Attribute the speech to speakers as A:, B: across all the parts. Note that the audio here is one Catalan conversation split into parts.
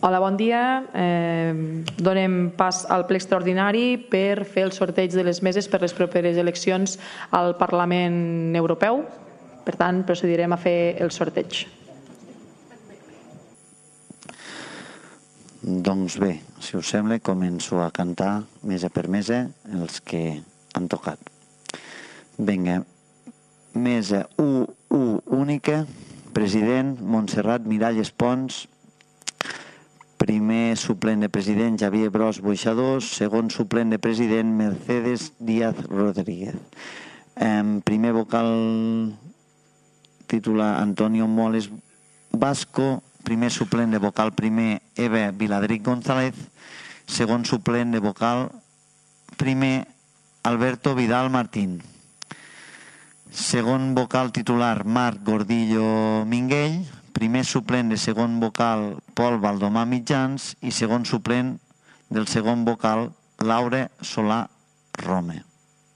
A: Hola, bon dia. Donem pas al ple extraordinari per fer el sorteig de les meses per les properes eleccions al Parlament Europeu. Per tant, procedirem a fer el sorteig.
B: Doncs bé, si us sembla, començo a cantar mesa per mesa els que han tocat. Vinga, mesa 1 única, president Montserrat Miralles Pons, primer suplent de president Javier Bros Boixadors, segon suplent de president Mercedes Díaz Rodríguez. Primer vocal titular Antonio Moles Vasco, primer suplent de vocal primer Eva Viladric González, segon suplent de vocal primer Alberto Vidal Martín, segon vocal titular Marc Gordillo Minguell, primer suplent de segon vocal Pol Valdomà Mitjans i segon suplent del segon vocal Laura Solà Rome.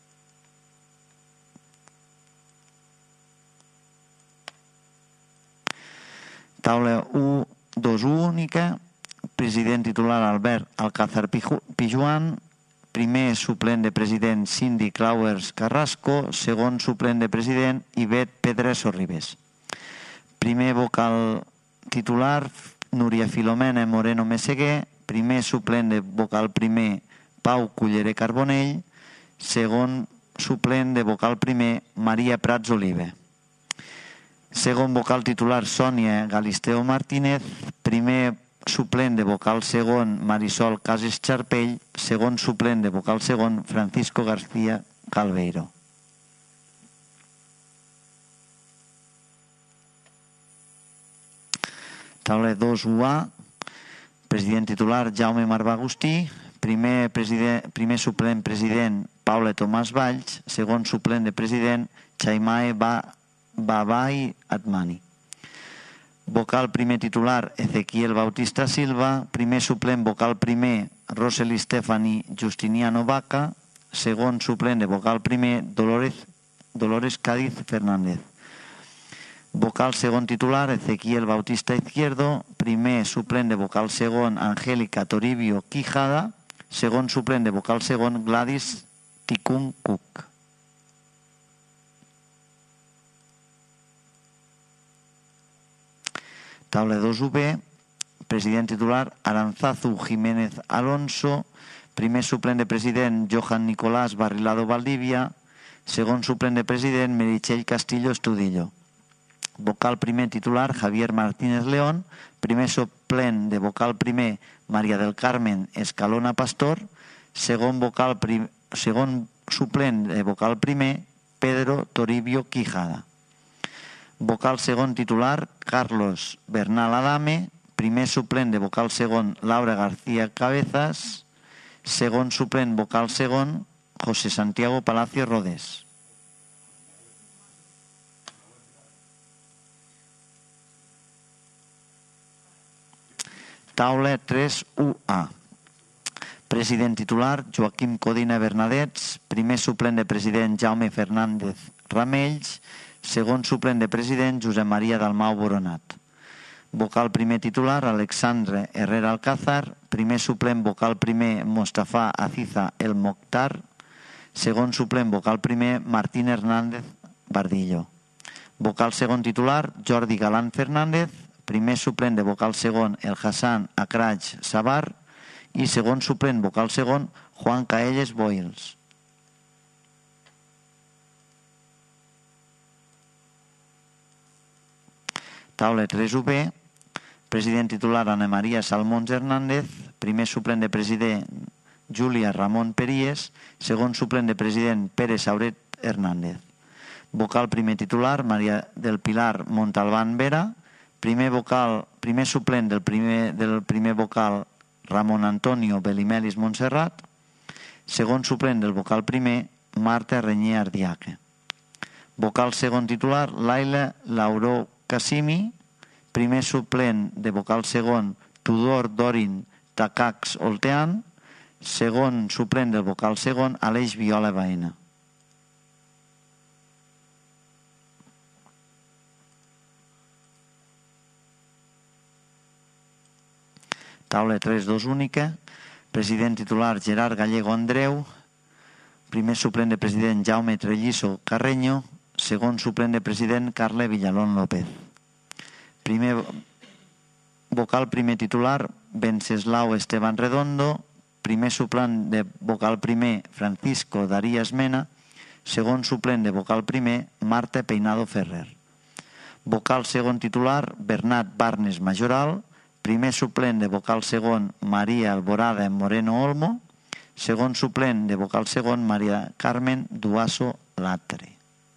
B: Taula 1-2 única, president titular Albert Alcázar Pijuan, primer suplent de president Cindy Clauers Carrasco, segon suplent de president Ivet Pedres Sorribes. Primer vocal titular Núria Filomena Moreno Meseguer, primer suplent de vocal primer Pau Culleré Carbonell, segon suplent de vocal primer Maria Prats Olive. Segon vocal titular Sònia Galisteo Martínez, primer suplent de vocal segon Marisol Cases Charpell, segon suplent de vocal segon Francisco García Calveiro. Taula 2-1A, president titular Jaume Marvà Agustí, primer suplent president Paula Tomàs Valls, segon suplent de president Chaimae Babai Atmani. Vocal primer titular Ezequiel Bautista Silva, primer suplent vocal primer Rosely Stephanie Justiniano Vaca, segon suplent de vocal primer Dolores Cádiz Fernández. Vocal segon titular Ezequiel Bautista Izquierdo, primer suplent de vocal segon Angélica Toribio Quijada, segon suplent de vocal segon Gladys Ticum Cook. Taula 2UB, president titular Aranzazu Jiménez Alonso, primer suplent de president Johan Nicolás Barrilado Valdivia, segon suplent de president Meritxell Castillo Estudillo. Vocal primer titular Javier Martínez León, primer suplent de vocal primer María del Carmen Escalona Pastor, segon suplent de vocal primer Pedro Toribio Quijada. Vocal segon titular Carlos Bernal Adame, primer suplent de vocal segon Laura García Cabezas, segon suplent vocal segon José Santiago Palacio Rodés. Taula 3-1A. President titular Joaquim Codina Bernadets, primer suplent de president Jaume Fernández Ramells, segon suplent de president Josep Maria Dalmau Boronat. Vocal primer titular Alexandre Herrera Alcázar, primer suplent vocal primer Mostafa Aziza El Mokhtar, segon suplent vocal primer Martín Hernández Bardillo. Vocal segon titular Jordi Galán Fernández, primer suplent de vocal segon El Hassan Akraj Sabar i segon suplent vocal segon Juan Caelles Boils. Taula 3UB, president titular Ana Maria Salmons Hernández, primer suplent de president Júlia Ramon Peries, segon suplent de president Pere Sauret Hernández. Vocal primer titular Maria del Pilar Montalbán Vera, primer suplent del primer vocal Ramon Antonio Belimelis Montserrat, segon suplent del vocal primer Marta Reñé Ardiaque. Vocal segon titular Laila Lauró Cassimi, primer suplent de vocal segon Tudor Dorin Tacax Oltean, segon suplent del vocal segon Aleix Viola Baena. Taula 3-2 única. President titular Gerard Gallego Andreu. Primer suplent de president Jaume Trelliso Carreño. Segon suplent de president Carle Villalón López. Vocal primer titular Venceslau Esteban Redondo. Primer suplent de vocal primer Francisco Darías Mena. Segon suplent de vocal primer Marta Peinado Ferrer. Vocal segon titular Bernat Barnes Majoral. Primer suplent de vocal segon Maria Alborada Moreno Olmo. Segon suplent de vocal segon Maria Carmen Duaso Latre.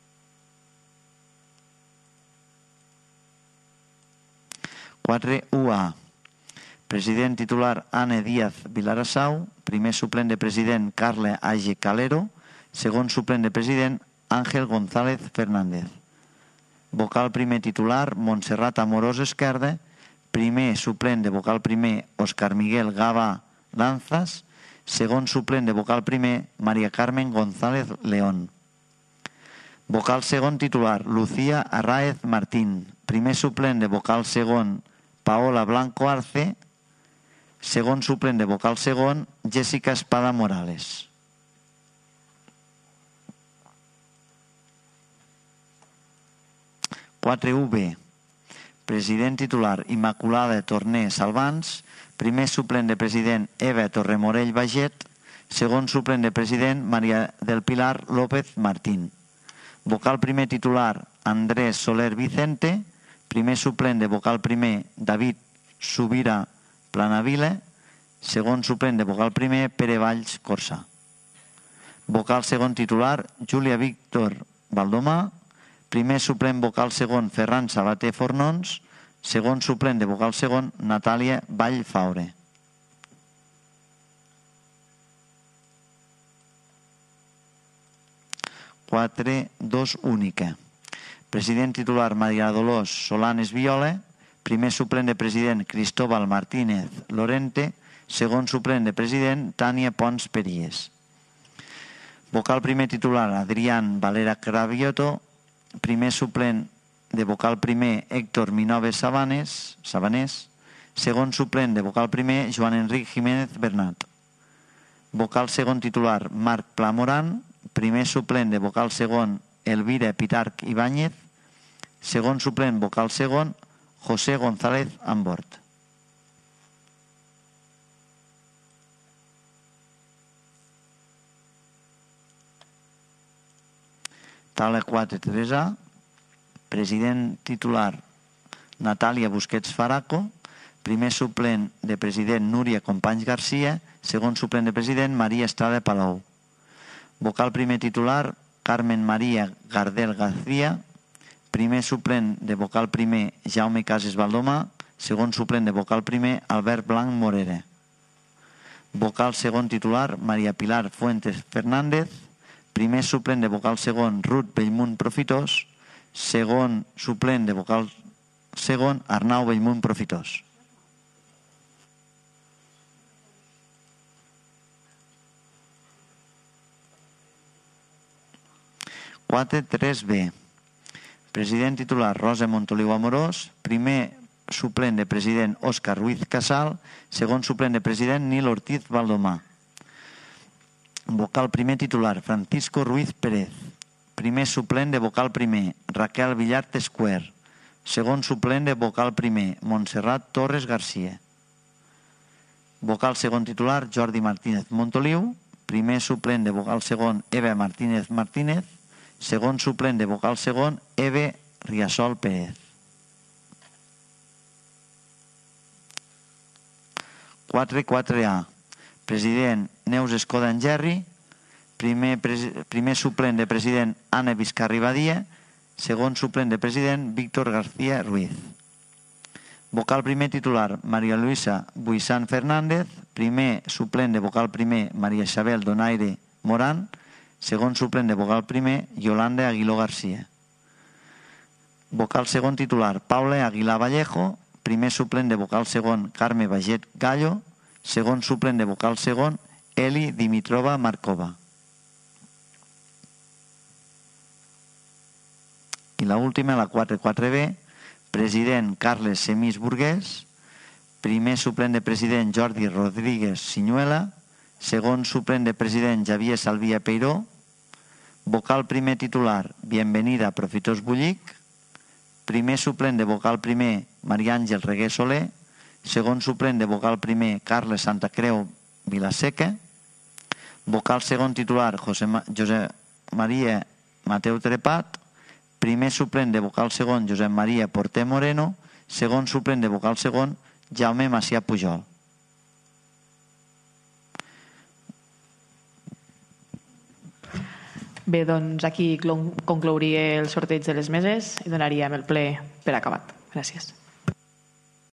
B: Quatre UA. President titular Anne Díaz Vilarassau. Primer suplent de president Carle Age Calero. Segon suplent de president Àngel González Fernández. Vocal primer titular Montserrat Amorós Esquerda. Primer suplent de vocal primer Òscar Miguel Gava Lanzas. Segon suplent de vocal primer Maria Carmen González León. Vocal segon titular Lucía Arráez Martín. Primer suplent de vocal segon Paola Blanco Arce. Segon suplent de vocal segon Jessica Espada Morales. Quatre UB. President titular Immaculada Torné Salvans. Primer suplent de president Eva Torremorell Baget. Segon suplent de president Maria del Pilar López Martín. Vocal primer titular Andrés Soler Vicente. Primer suplent de vocal primer David Subira Planavila. Segon suplent de vocal primer Pere Valls Corsa. Vocal segon titular Júlia Víctor Baldomà. Primer suplent vocal segon Ferran Sabater Fornons. Segon suplent de vocal segon Natàlia Vall Faure. Quatre, dos única. President titular Maria Dolors Solanes Viola. Primer suplent de president Cristóbal Martínez Lorente. Segon suplent de president Tània Pons Peries. Vocal primer titular Adrián Valera Cravioto. Primer suplent de vocal primer Héctor Minoves Sabanés. Segon suplent de vocal primer Joan Enric Jiménez Bernat. Vocal segon titular Marc Plamorán. Primer suplent de vocal segon Elvira Pitarch Ibáñez. Segon suplent vocal segon José González Ambort. Taula 4-3A. President titular Natàlia Busquets Faraco. Primer suplent de president Núria Companys Garcia. Segon suplent de president Maria Estrada Palou. Vocal primer titular Carmen Maria Gardel García. Primer suplent de vocal primer Jaume Cases Baldomà. Segon suplent de vocal primer Albert Blanc Morera. Vocal segon titular Maria Pilar Fuentes Fernández. Primer suplent de vocal segon Ruth Bellmunt Profitós. Segon suplent de vocal segon Arnau Bellmunt Profitós. Quatre, 3B. President titular Rosa Montoliu Amorós. Primer suplent de president Òscar Ruiz Casal. Segon suplent de president Nil Ortiz Baldomà. Vocal primer titular Francisco Ruiz Pérez. Primer suplent de vocal primer Raquel Villart Esquer. Segon suplent de vocal primer Montserrat Torres Garcia. Vocal segon titular Jordi Martínez Montoliu. Primer suplent de vocal segon Eva Martínez Martínez. Segon suplent de vocal segon Eve Riasol Pérez. 4-4A. President Neus Escoda Engerri. Primer suplent de president Anna Vizcarri Badia. Segon suplent de president Víctor García Ruiz. Vocal primer titular Maria Luisa Buisán Fernández. Primer suplent de vocal primer Maria Isabel Donaire Morán. Segon suplent de vocal primer Yolanda Aguiló García. Vocal segon titular Paula Aguilar Vallejo. Primer suplent de vocal segon Carme Baget Gallo. Segon suplent de vocal segon Eli Dimitrova Markova. I la última, la 4-4B, president Carles Semís Burguès. primer suplent de president Jordi Rodríguez Siñuela, segon suplent de president Javier Salvia Peiró, vocal primer titular Bienvenida Profitós Bullic, primer suplent de vocal primer Maria Àngel Reguer Soler, segon suplent de vocal primer Carles Santacreu Vilaseca, vocal segon titular Josep Maria Mateu Trepat, primer suplent de vocal segon Josep Maria Porter Moreno, segon suplent de vocal segon Jaume Macià Pujol.
A: Bé, doncs aquí conclouria el sorteig de les meses i donaríem el ple per acabat. Gràcies.